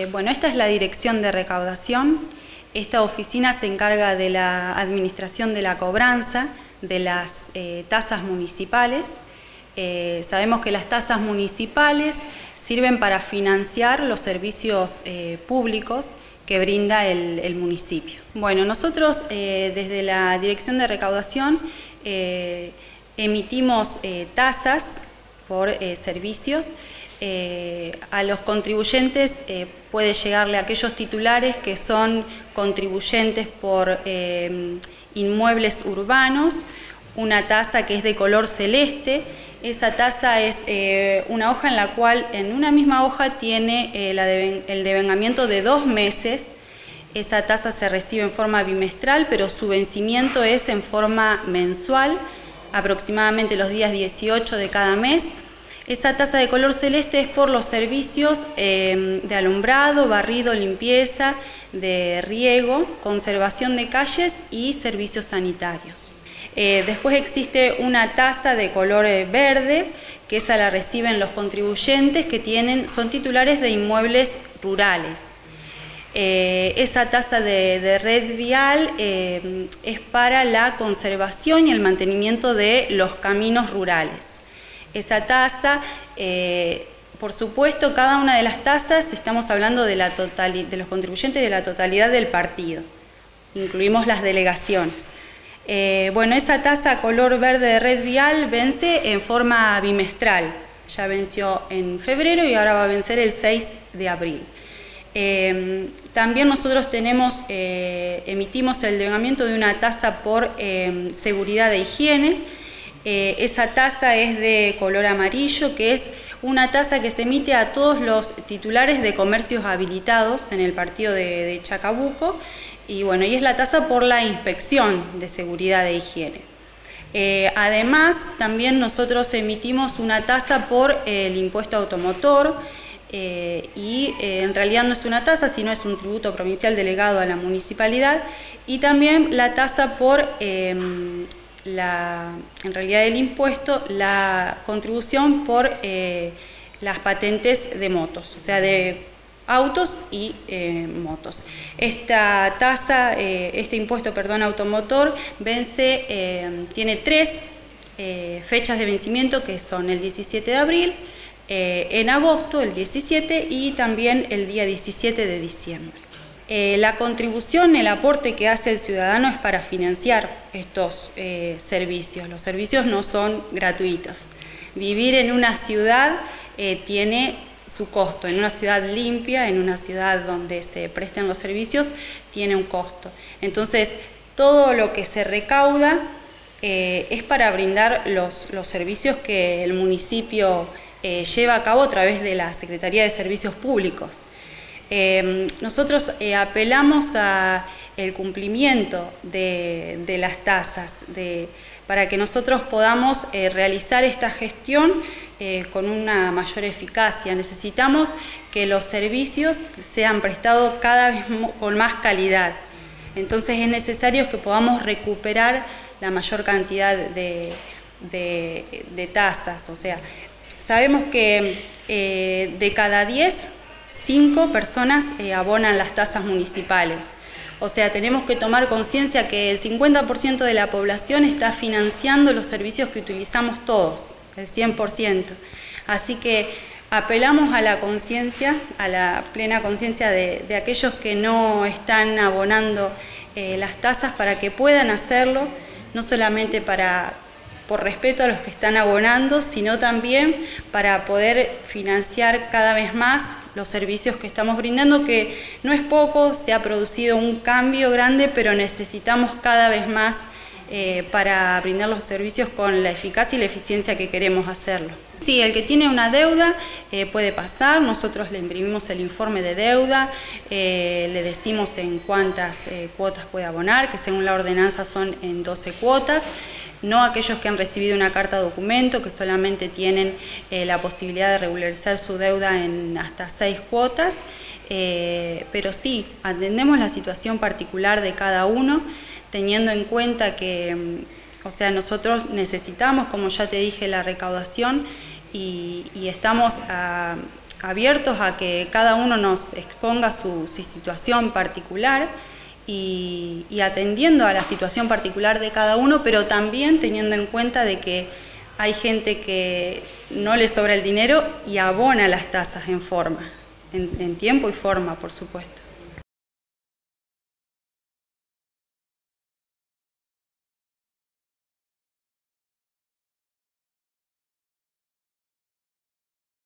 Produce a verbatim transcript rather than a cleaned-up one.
Eh, bueno, esta es la dirección de recaudación. Esta oficina se encarga de la administración de la cobranza de las eh, tasas municipales. Eh, sabemos que las tasas municipales sirven para financiar los servicios eh, públicos que brinda el, el municipio. Bueno, nosotros eh, desde la Dirección de Recaudación eh, emitimos eh, tasas por eh, servicios. Eh, a los contribuyentes eh, puede llegarle a aquellos titulares que son contribuyentes por eh, inmuebles urbanos, una tasa que es de color celeste. Esa tasa es eh, una hoja en la cual en una misma hoja tiene eh, la deben, el devengamiento de dos meses. Esa tasa se recibe en forma bimestral, pero su vencimiento es en forma mensual, aproximadamente los días dieciocho de cada mes. Esa tasa de color celeste es por los servicios eh, de alumbrado, barrido, limpieza, de riego, conservación de calles y servicios sanitarios. Eh, después existe una tasa de color verde, que esa la reciben los contribuyentes que tienen, son titulares de inmuebles rurales. Eh, esa tasa de, de red vial eh, es para la conservación y el mantenimiento de los caminos rurales. Esa tasa, eh, por supuesto, cada una de las tasas, estamos hablando de, la total, de los contribuyentes de la totalidad del partido, incluimos las delegaciones. Eh, bueno, esa tasa color verde de red vial vence en forma bimestral, ya venció en febrero y ahora va a vencer el seis de abril. Eh, también nosotros tenemos, eh, emitimos el devengamiento de una tasa por eh, seguridad de higiene. Eh, esa tasa es de color amarillo, que es una tasa que se emite a todos los titulares de comercios habilitados en el partido de, de Chacabuco, y bueno, y es la tasa por la inspección de seguridad de higiene. Eh, además, también nosotros emitimos una tasa por eh, el impuesto automotor, eh, y eh, en realidad no es una tasa, sino es un tributo provincial delegado a la municipalidad, y también la tasa por eh, La, en realidad el impuesto, la contribución por eh, las patentes de motos, o sea, de autos y eh, motos. Esta tasa, eh, este impuesto, perdón, automotor, vence, eh, tiene tres eh, fechas de vencimiento, que son el diecisiete de abril, eh, en agosto, el diecisiete, y también el día diecisiete de diciembre. Eh, la contribución, el aporte que hace el ciudadano es para financiar estos eh, servicios. Los servicios no son gratuitos. Vivir en una ciudad eh, tiene su costo. En una ciudad limpia, en una ciudad donde se presten los servicios, tiene un costo. Entonces, todo lo que se recauda eh, es para brindar los, los servicios que el municipio eh, lleva a cabo a través de la Secretaría de Servicios Públicos. Eh, nosotros eh, apelamos al cumplimiento de, de las tasas, de, para que nosotros podamos eh, realizar esta gestión eh, con una mayor eficacia. Necesitamos que los servicios sean prestados cada vez con más calidad. Entonces es necesario que podamos recuperar la mayor cantidad de, de, de tasas. O sea, sabemos que eh, de cada diez, cinco personas eh, abonan las tasas municipales. O sea, tenemos que tomar conciencia que el cincuenta por ciento de la población está financiando los servicios que utilizamos todos, el cien por ciento. Así que apelamos a la conciencia, a la plena conciencia de, de aquellos que no están abonando eh, las tasas, para que puedan hacerlo, no solamente para, por respeto a los que están abonando, sino también para poder financiar cada vez más los servicios que estamos brindando, que no es poco, se ha producido un cambio grande, pero necesitamos cada vez más eh, para brindar los servicios con la eficacia y la eficiencia que queremos hacerlo. Sí, el que tiene una deuda eh, puede pasar, nosotros le imprimimos el informe de deuda, eh, le decimos en cuántas eh, cuotas puede abonar, que según la ordenanza son en doce cuotas. No aquellos que han recibido una carta documento, que solamente tienen eh, la posibilidad de regularizar su deuda en hasta seis cuotas, eh, pero sí, atendemos la situación particular de cada uno, teniendo en cuenta que, o sea, nosotros necesitamos, como ya te dije, la recaudación y, y estamos a, abiertos a que cada uno nos exponga su, su situación particular y, y atendiendo a la situación particular de cada uno, pero también teniendo en cuenta de que hay gente que no le sobra el dinero y abona las tasas en forma, en, en tiempo y forma, por supuesto.